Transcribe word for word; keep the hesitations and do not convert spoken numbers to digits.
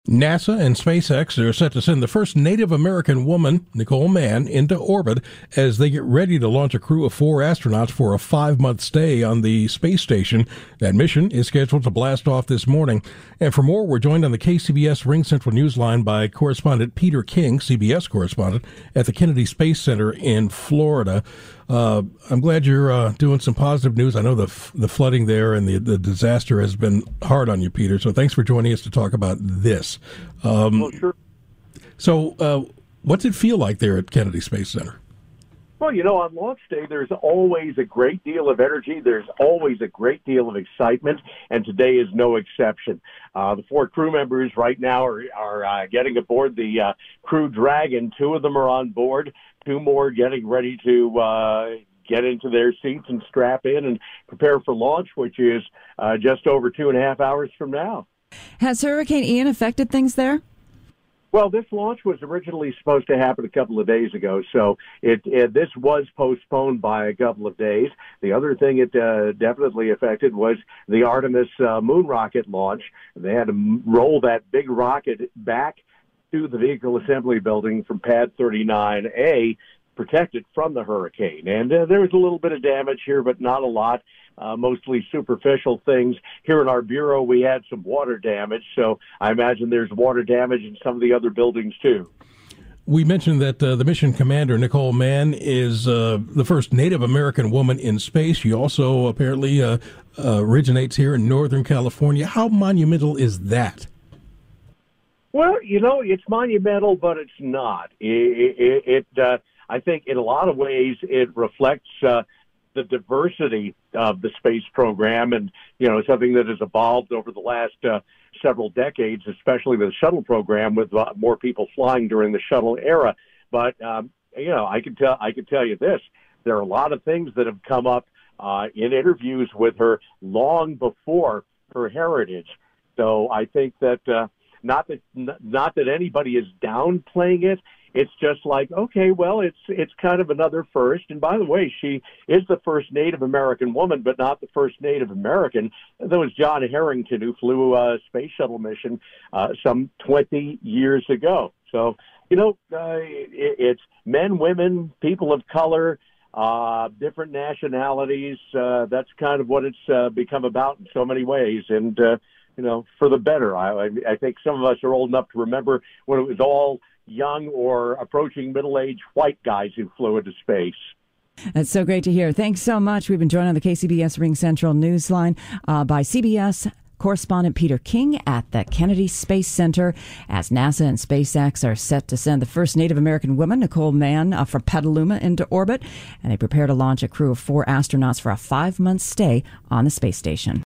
NASA and SpaceX are set to send the first Native American woman, Nicole Mann, into orbit as they get ready to launch a crew of four astronauts for a five-month stay on the space station. That mission is scheduled to blast off this morning. And for more, we're joined on the K C B S Ring Central Newsline by correspondent Peter King, C B S correspondent, at the Kennedy Space Center in Florida. Uh, I'm glad you're uh, doing some positive news. I know the f- the flooding there and the, the disaster has been hard on you, Peter. So thanks for joining us to talk about this. Um, well, sure. So uh, what's it feel like there at Kennedy Space Center? Well, you know, on launch day, there's always a great deal of energy. There's always a great deal of excitement, and today is no exception. Uh, the four crew members right now are, are uh, getting aboard the uh, Crew Dragon. Two of them are on board. Two more getting ready to uh, get into their seats and strap in and prepare for launch, which is uh, just over two and a half hours from now. Has Hurricane Ian affected things there? Well, this launch was originally supposed to happen a couple of days ago, so it, it this was postponed by a couple of days. The other thing it uh, definitely affected was the Artemis uh, moon rocket launch. They had to roll that big rocket back to the vehicle assembly building from Pad thirty-nine A, protected from the hurricane. And uh, there was a little bit of damage here, but not a lot. Uh, mostly superficial things. Here in our bureau, we had some water damage, so I imagine there's water damage in some of the other buildings, too. We mentioned that uh, the mission commander, Nicole Mann, is uh, the first Native American woman in space. She also apparently uh, uh, originates here in Northern California. How monumental is that? Well, you know, it's monumental, but it's not. It, it, it uh, I think in a lot of ways it reflects uh, the diversity of the space program, and, you know, something that has evolved over the last uh, several decades, especially the shuttle program, with uh, more people flying during the shuttle era. But, um, you know, I can tell, I can tell you this, there are a lot of things that have come up uh, in interviews with her long before her heritage. So I think that, uh, not that, not that anybody is downplaying it. It's just like, okay, well, it's it's kind of another first. And by the way, she is the first Native American woman, but not the first Native American. That was John Harrington, who flew a space shuttle mission uh, some twenty years ago. So, you know, uh, it, it's men, women, people of color, uh, different nationalities. Uh, that's kind of what it's uh, become about in so many ways. And, uh, you know, for the better. I, I think some of us are old enough to remember when it was all young or approaching middle-aged white guys who flew into space. That's so great to hear. Thanks so much. We've been joined on the K C B S Ring Central Newsline uh, by C B S correspondent Peter King at the Kennedy Space Center as NASA and SpaceX are set to send the first Native American woman, Nicole Mann, uh, from Petaluma into orbit, and they prepare to launch a crew of four astronauts for a five-month stay on the space station.